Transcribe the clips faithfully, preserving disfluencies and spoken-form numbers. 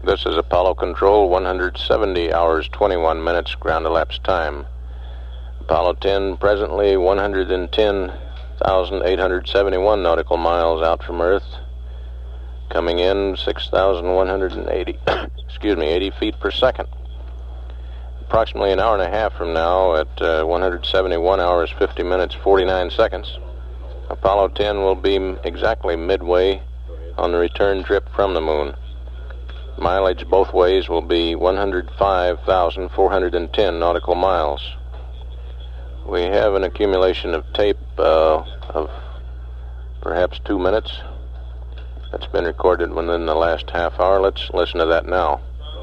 This is Apollo Control, one hundred seventy hours, twenty-one minutes, ground elapsed time. Apollo ten, presently one hundred ten thousand eight hundred seventy-one nautical miles out from Earth. Coming in six thousand one hundred eighty, excuse me, eighty feet per second. Approximately an hour and a half from now, at uh, one hundred seventy-one hours, fifty minutes, forty-nine seconds, Apollo ten will be exactly midway on the return trip from the moon. Mileage both ways will be one hundred five thousand four hundred ten nautical miles. We have an accumulation of tape uh, of perhaps two minutes that's been recorded within the last half hour. Let's listen to that now.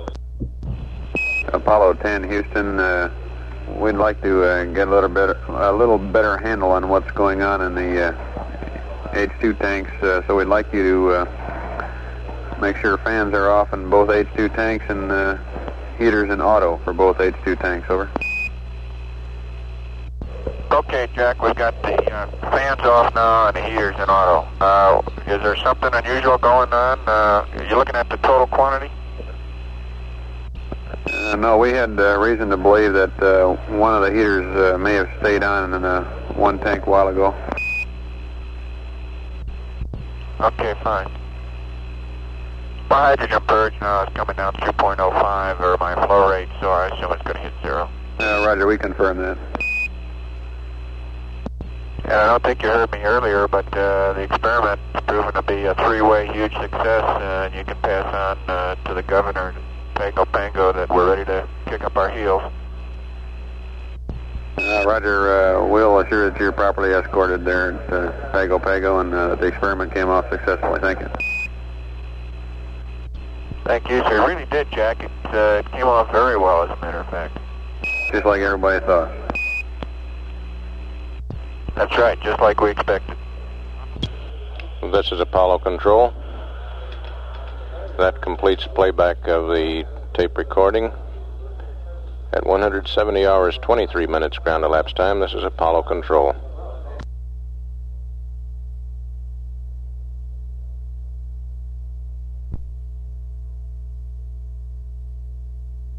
Apollo ten, Houston. Uh, we'd like to uh, get a little better, a little better handle on what's going on in the uh, H two tanks. Uh, so we'd like you to uh, make sure fans are off in both H two tanks and uh, heaters in auto for both H two tanks. Over. Okay, Jack, we've got the uh, fans off now and the heaters in auto. Uh, is there something unusual going on? Uh, are you looking at the total quantity? Uh, no, we had uh, reason to believe that uh, one of the heaters uh, may have stayed on in uh, one tank a while ago. Okay, fine. My hydrogen purge now is coming down two point oh five, or my flow rate, so I assume it's going to hit zero. Uh, Roger, we confirm that. And I don't think you heard me earlier, but uh, the experiment is proven to be a three-way huge success, uh, and you can pass on uh, to the governor, Pago Pago, that we're ready to kick up our heels. Uh, Roger, uh, we'll assure that you're properly escorted there at uh, Pago Pago, and uh, the experiment came off successfully. Thank you. Thank you, sir. It really did, Jack. It, uh, it came off very well, as a matter of fact. Just like everybody thought. That's right, just like we expected. This is Apollo Control. That completes playback of the tape recording. At one hundred seventy hours, twenty-three minutes ground elapsed time, this is Apollo Control.